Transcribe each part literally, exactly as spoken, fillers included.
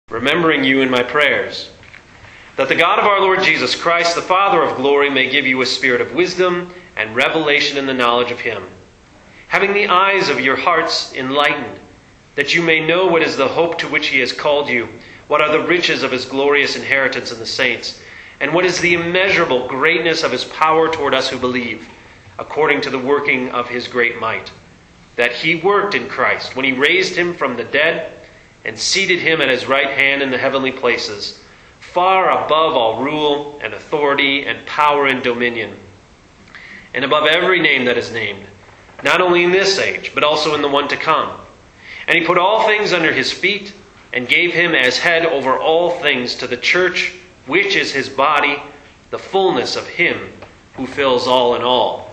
remembering you in my prayers, that the God of our Lord Jesus Christ, the Father of glory, may give you a spirit of wisdom and revelation in the knowledge of him, having the eyes of your hearts enlightened, that you may know what is the hope to which he has called you, what are the riches of his glorious inheritance in the saints, and what is the immeasurable greatness of his power toward us who believe, according to the working of his great might, that he worked in Christ when he raised him from the dead and seated him at his right hand in the heavenly places, far above all rule and authority and power and dominion, and above every name that is named, not only in this age, but also in the one to come. And he put all things under his feet, and gave him as head over all things to the church, which is his body, the fullness of him who fills all in all.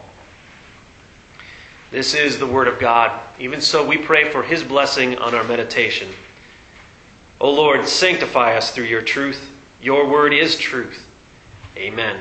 This is the word of God. Even so, we pray for his blessing on our meditation. O Lord, sanctify us through your truth. Your word is truth. Amen.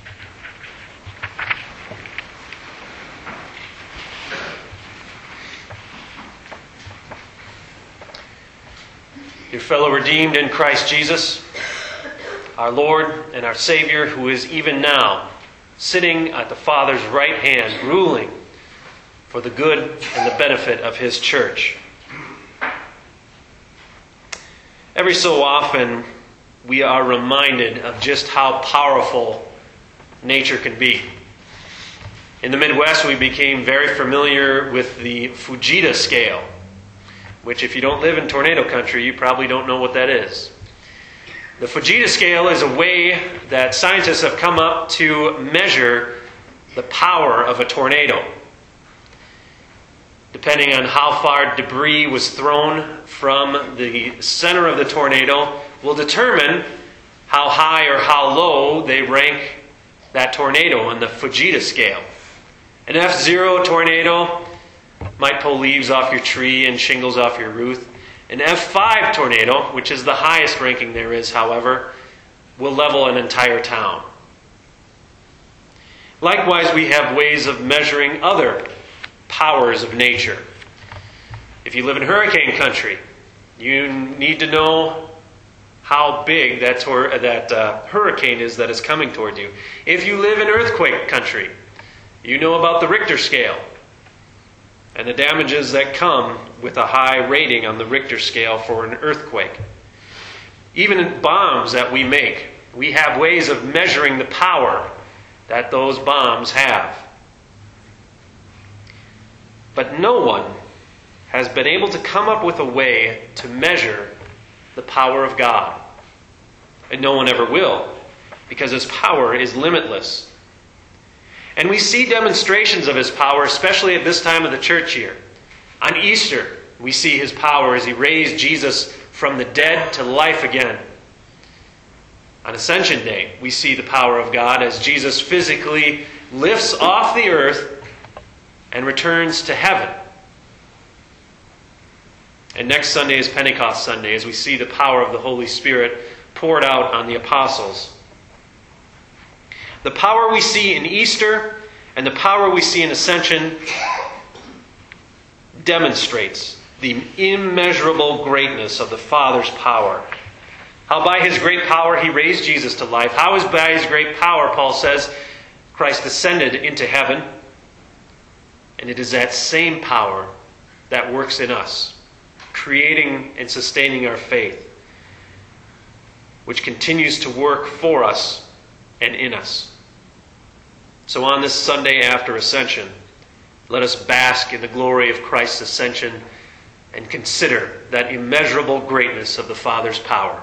Your fellow redeemed in Christ Jesus, our Lord and our Savior, who is even now sitting at the Father's right hand, ruling for the good and the benefit of his church. Every so often, we are reminded of just how powerful nature can be. In the Midwest, we became very familiar with the Fujita scale, which if you don't live in tornado country, you probably don't know what that is. The Fujita scale is a way that scientists have come up to measure the power of a tornado. Depending on how far debris was thrown from the center of the tornado, will determine how high or how low they rank that tornado on the Fujita scale. An F zero tornado might pull leaves off your tree and shingles off your roof. An F five tornado, which is the highest ranking there is, however, will level an entire town. Likewise, we have ways of measuring other powers of nature. If you live in hurricane country, you need to know how big that, tor- that uh, hurricane is that is coming toward you. If you live in earthquake country, you know about the Richter scale and the damages that come with a high rating on the Richter scale for an earthquake. Even in bombs that we make, we have ways of measuring the power that those bombs have. But no one has been able to come up with a way to measure the power of God. And no one ever will, because his power is limitless. And we see demonstrations of his power, especially at this time of the church year. On Easter, we see his power as he raised Jesus from the dead to life again. On Ascension Day, we see the power of God as Jesus physically lifts off the earth and returns to heaven. And next Sunday is Pentecost Sunday, as we see the power of the Holy Spirit poured out on the apostles. The power we see in Easter and the power we see in Ascension demonstrates the immeasurable greatness of the Father's power. How by his great power he raised Jesus to life. How is by his great power, Paul says, Christ ascended into heaven. And it is that same power that works in us, creating and sustaining our faith, which continues to work for us and in us. So on this Sunday after Ascension, let us bask in the glory of Christ's ascension and consider that immeasurable greatness of the Father's power.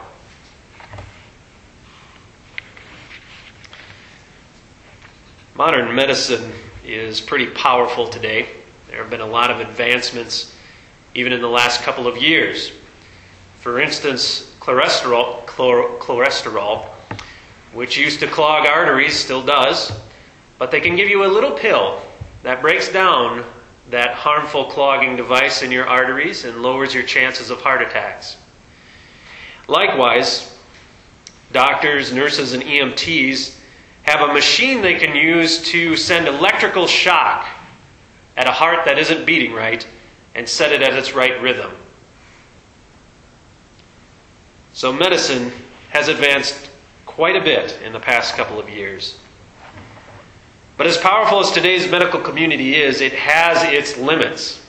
Modern medicine is pretty powerful today. There have been a lot of advancements even in the last couple of years. For instance, cholesterol, chlor, cholesterol, which used to clog arteries, still does, but they can give you a little pill that breaks down that harmful clogging device in your arteries and lowers your chances of heart attacks. Likewise, doctors, nurses, and E M Ts have a machine they can use to send electrical shock at a heart that isn't beating right and set it at its right rhythm. So medicine has advanced quite a bit in the past couple of years. But as powerful as today's medical community is, it has its limits.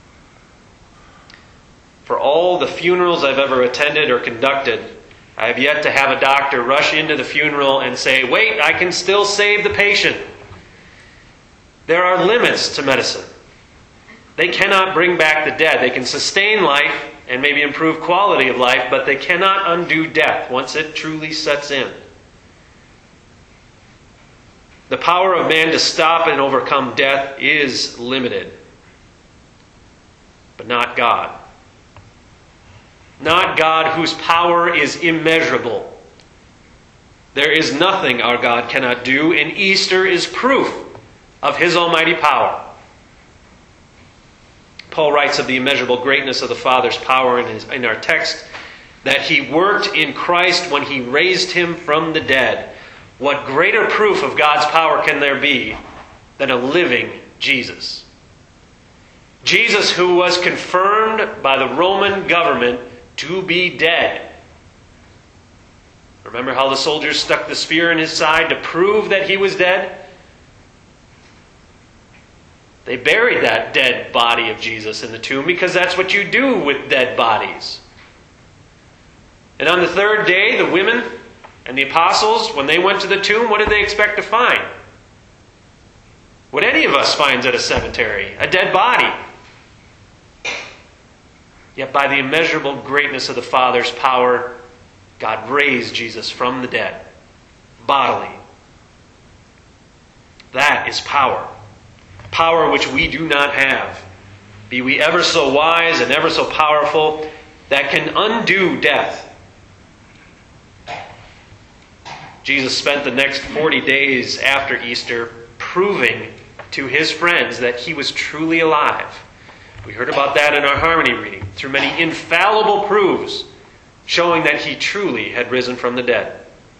For all the funerals I've ever attended or conducted, I have yet to have a doctor rush into the funeral and say, "Wait, I can still save the patient." There are limits to medicine. They cannot bring back the dead. They can sustain life and maybe improve quality of life, but they cannot undo death once it truly sets in. The power of man to stop and overcome death is limited, but not God. Not God, whose power is immeasurable. There is nothing our God cannot do, and Easter is proof of His almighty power. Paul writes of the immeasurable greatness of the Father's power in, his, in our text, that He worked in Christ when He raised Him from the dead. What greater proof of God's power can there be than a living Jesus? Jesus, who was confirmed by the Roman government to be dead. Remember how the soldiers stuck the spear in His side to prove that He was dead? They buried that dead body of Jesus in the tomb because that's what you do with dead bodies. And on the third day, the women and the apostles, when they went to the tomb, what did they expect to find? What any of us finds at a cemetery, a dead body. Yet by the immeasurable greatness of the Father's power, God raised Jesus from the dead, bodily. That is power. Power which we do not have. Be we ever so wise and ever so powerful, that can undo death. Jesus spent the next forty days after Easter proving to His friends that He was truly alive. We heard about that in our harmony reading, through many infallible proofs showing that He truly had risen from the dead.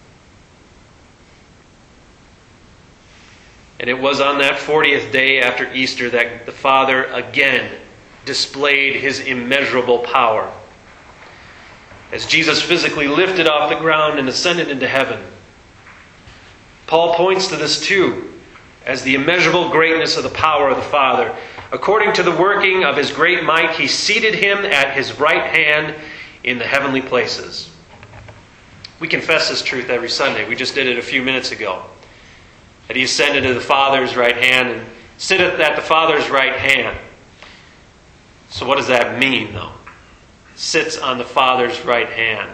And it was on that fortieth day after Easter that the Father again displayed His immeasurable power. As Jesus physically lifted off the ground and ascended into heaven, Paul points to this too, as the immeasurable greatness of the power of the Father. According to the working of His great might, He seated Him at His right hand in the heavenly places. We confess this truth every Sunday. We just did it a few minutes ago. That He ascended to the Father's right hand and sitteth at the Father's right hand. So what does that mean, though? Sits on the Father's right hand.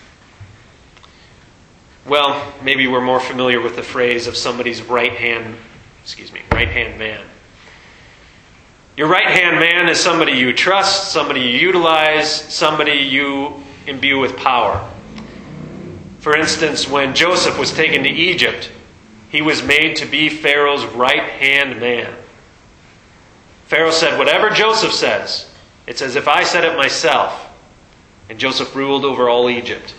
Well, maybe we're more familiar with the phrase of somebody's right hand, excuse me, right hand man. Your right hand man is somebody you trust, somebody you utilize, somebody you imbue with power. For instance, when Joseph was taken to Egypt, he was made to be Pharaoh's right-hand man. Pharaoh said, "Whatever Joseph says, it's as if I said it myself." And Joseph ruled over all Egypt.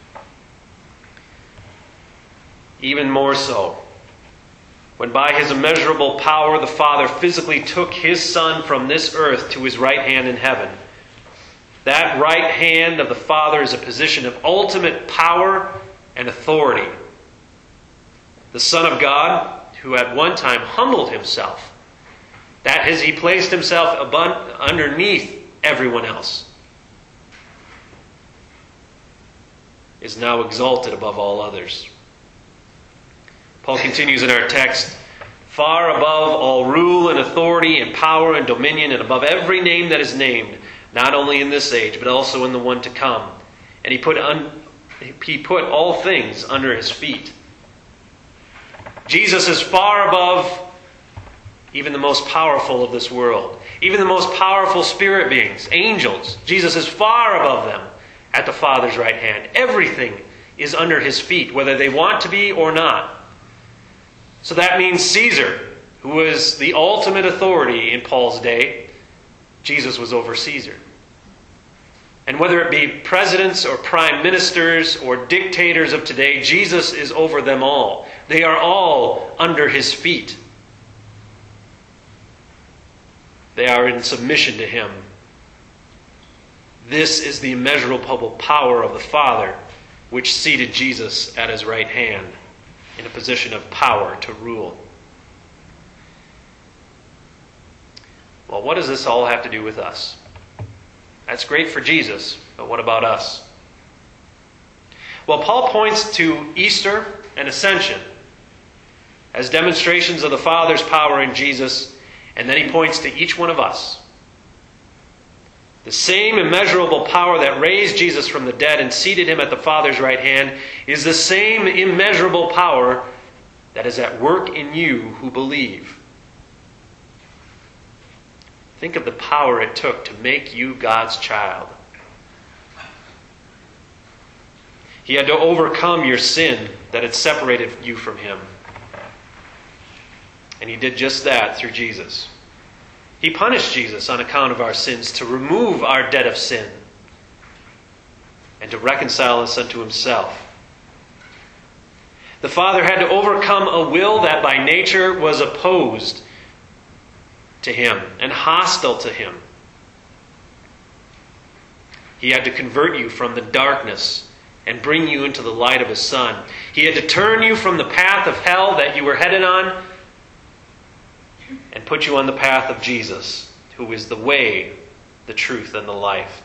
Even more so, when by His immeasurable power the Father physically took His Son from this earth to His right hand in heaven. That right hand of the Father is a position of ultimate power and authority. The Son of God, who at one time humbled Himself, that is, He placed Himself abun- underneath everyone else, is now exalted above all others. Paul continues in our text, "Far above all rule and authority and power and dominion, and above every name that is named, not only in this age, but also in the one to come. And he put un- he put all things under His feet." Jesus is far above even the most powerful of this world, even the most powerful spirit beings, angels. Jesus is far above them at the Father's right hand. Everything is under His feet, whether they want to be or not. So that means Caesar, who was the ultimate authority in Paul's day, Jesus was over Caesar. And whether it be presidents or prime ministers or dictators of today, Jesus is over them all. They are all under His feet. They are in submission to Him. This is the immeasurable power of the Father, which seated Jesus at his right hand in a position of power to rule. Well, what does this all have to do with us? That's great for Jesus, but what about us? Well, Paul points to Easter and Ascension as demonstrations of the Father's power in Jesus, and then he points to each one of us. The same immeasurable power that raised Jesus from the dead and seated him at the Father's right hand is the same immeasurable power that is at work in you who believe. Think of the power it took to make you God's child. He had to overcome your sin that had separated you from him. And he did just that through Jesus. He punished Jesus on account of our sins to remove our debt of sin and to reconcile us unto himself. The Father had to overcome a will that by nature was opposed to him and hostile to him. He had to convert you from the darkness and bring you into the light of his Son. He had to turn you from the path of hell that you were headed on and put you on the path of Jesus, who is the way, the truth, and the life.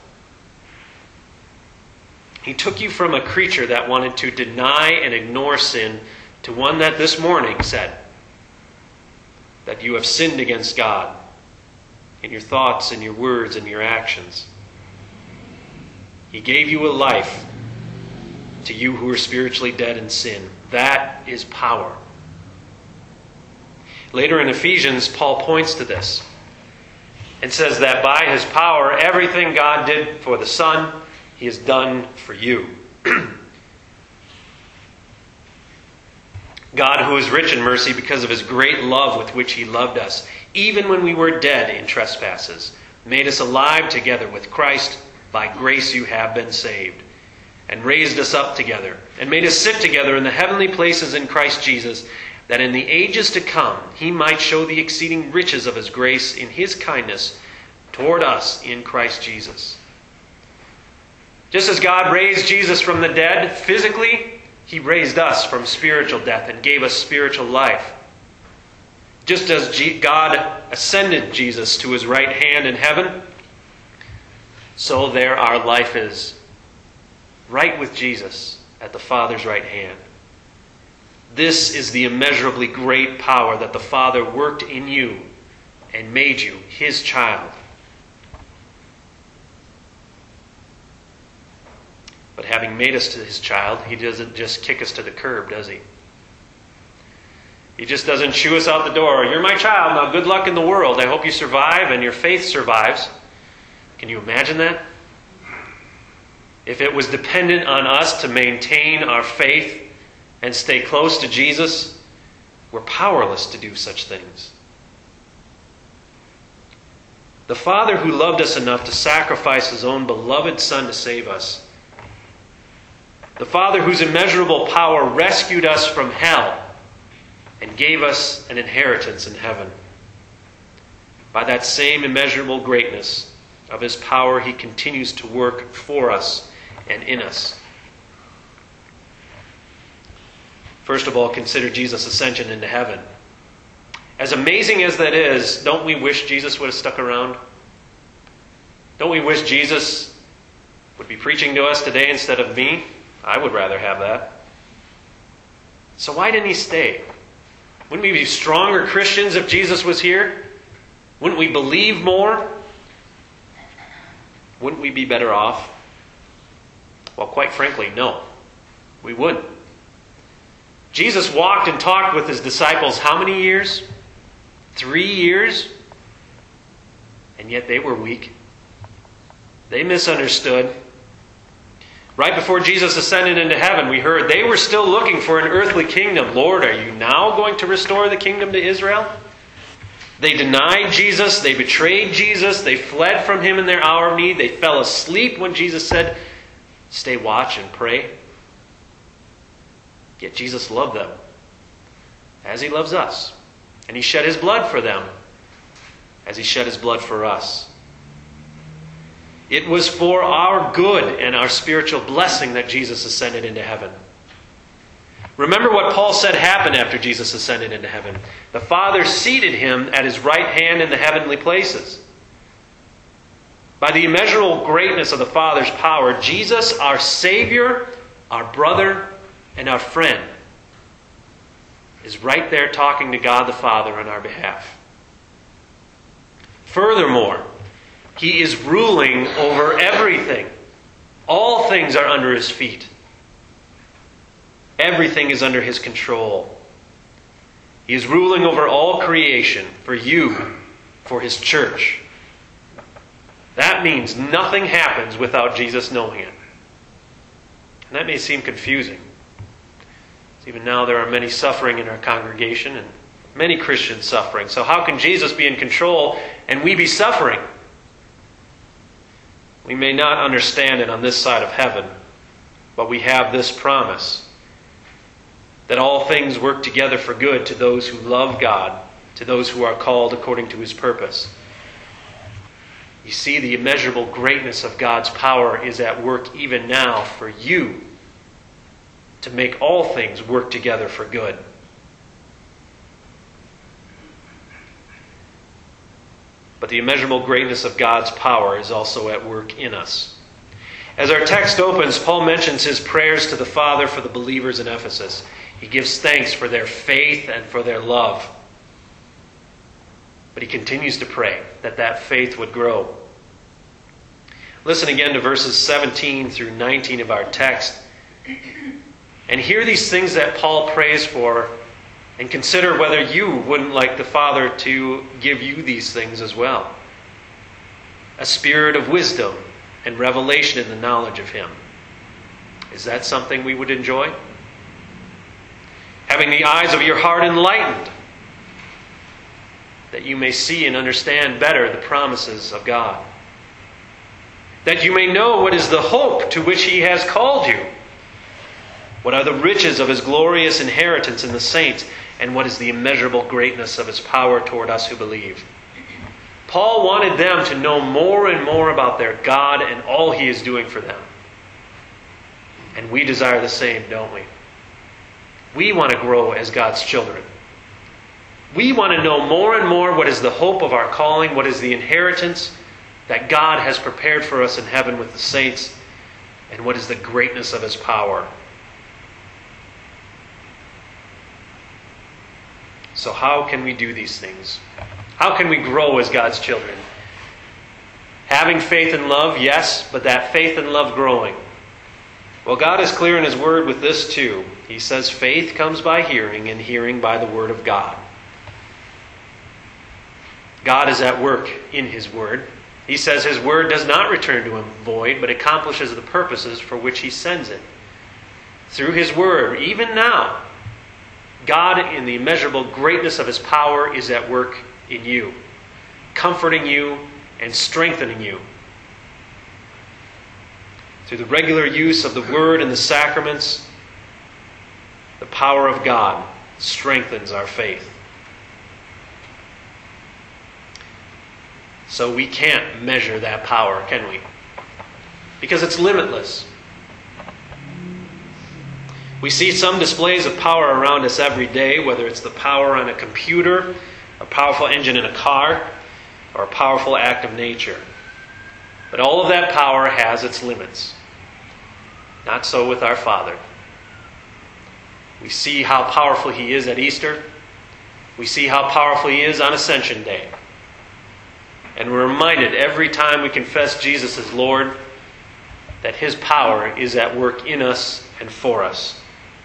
He took you from a creature that wanted to deny and ignore sin to one that this morning said that you have sinned against God in your thoughts, in your words, and your actions. He gave you a life to you who are spiritually dead in sin. That is power. Later in Ephesians, Paul points to this and says that by his power, everything God did for the Son, he has done for you. God, who is rich in mercy because of his great love with which he loved us, even when we were dead in trespasses, made us alive together with Christ. By grace you have been saved, and raised us up together, and made us sit together in the heavenly places in Christ Jesus, that in the ages to come he might show the exceeding riches of his grace in his kindness toward us in Christ Jesus. Just as God raised Jesus from the dead physically, he raised us from spiritual death and gave us spiritual life. Just as God ascended Jesus to his right hand in heaven, so there our life is, right with Jesus at the Father's right hand. This is the immeasurably great power that the Father worked in you and made you his child. But having made us to his child, he doesn't just kick us to the curb, does he? He just doesn't shoo us out the door. You're my child, now good luck in the world. I hope you survive and your faith survives. Can you imagine that? If it was dependent on us to maintain our faith and stay close to Jesus, we're powerless to do such things. The Father who loved us enough to sacrifice his own beloved Son to save us, the Father whose immeasurable power rescued us from hell and gave us an inheritance in heaven. By that same immeasurable greatness of his power, he continues to work for us and in us. First of all, consider Jesus' ascension into heaven. As amazing as that is, don't we wish Jesus would have stuck around? Don't we wish Jesus would be preaching to us today instead of me? I would rather have that. So why didn't he stay? Wouldn't we be stronger Christians if Jesus was here? Wouldn't we believe more? Wouldn't we be better off? Well, quite frankly, no. We wouldn't. Jesus walked and talked with his disciples how many years? Three years? And yet they were weak. They misunderstood. Right before Jesus ascended into heaven, we heard they were still looking for an earthly kingdom. Lord, are you now going to restore the kingdom to Israel? They denied Jesus. They betrayed Jesus. They fled from him in their hour of need. They fell asleep when Jesus said, stay watch and pray. Yet Jesus loved them as he loves us. And he shed his blood for them as he shed his blood for us. It was for our good and our spiritual blessing that Jesus ascended into heaven. Remember what Paul said happened after Jesus ascended into heaven. The Father seated him at his right hand in the heavenly places. By the immeasurable greatness of the Father's power, Jesus, our Savior, our brother, and our friend, is right there talking to God the Father on our behalf. Furthermore, He is ruling over everything. All things are under His feet. Everything is under His control. He is ruling over all creation for you, for His church. That means nothing happens without Jesus knowing it. And that may seem confusing. Even now there are many suffering in our congregation and many Christians suffering. So how can Jesus be in control and we be suffering? We may not understand it on this side of heaven, but we have this promise that all things work together for good to those who love God, to those who are called according to His purpose. You see, the immeasurable greatness of God's power is at work even now for you to make all things work together for good. But the immeasurable greatness of God's power is also at work in us. As our text opens, Paul mentions his prayers to the Father for the believers in Ephesus. He gives thanks for their faith and for their love. But he continues to pray that that faith would grow. Listen again to verses seventeen through nineteen of our text. And hear these things that Paul prays for, and consider whether you wouldn't like the Father to give you these things as well. A spirit of wisdom and revelation in the knowledge of Him. Is that something we would enjoy? Having the eyes of your heart enlightened, that you may see and understand better the promises of God. That you may know what is the hope to which He has called you. What are the riches of His glorious inheritance in the saints, and what is the immeasurable greatness of His power toward us who believe? Paul wanted them to know more and more about their God and all He is doing for them. And we desire the same, don't we? We want to grow as God's children. We want to know more and more what is the hope of our calling, what is the inheritance that God has prepared for us in heaven with the saints, and what is the greatness of His power. So how can we do these things? How can we grow as God's children? Having faith and love, yes, but that faith and love growing. Well, God is clear in His Word with this too. He says faith comes by hearing, and hearing by the Word of God. God is at work in His Word. He says His Word does not return to Him void, but accomplishes the purposes for which He sends it. Through His Word, even now, God, in the immeasurable greatness of His power, is at work in you, comforting you and strengthening you. Through the regular use of the Word and the sacraments, the power of God strengthens our faith. So we can't measure that power, can we? Because it's limitless. We see some displays of power around us every day, whether it's the power on a computer, a powerful engine in a car, or a powerful act of nature. But all of that power has its limits. Not so with our Father. We see how powerful He is at Easter. We see how powerful He is on Ascension Day. And we're reminded every time we confess Jesus as Lord that His power is at work in us and for us.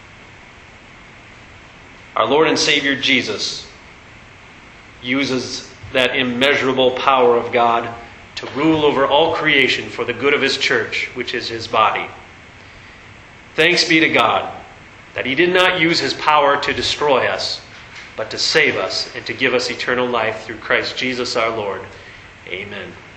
Our Lord and Savior Jesus uses that immeasurable power of God to rule over all creation for the good of His church, which is His body. Thanks be to God that He did not use His power to destroy us, but to save us and to give us eternal life through Christ Jesus our Lord. Amen.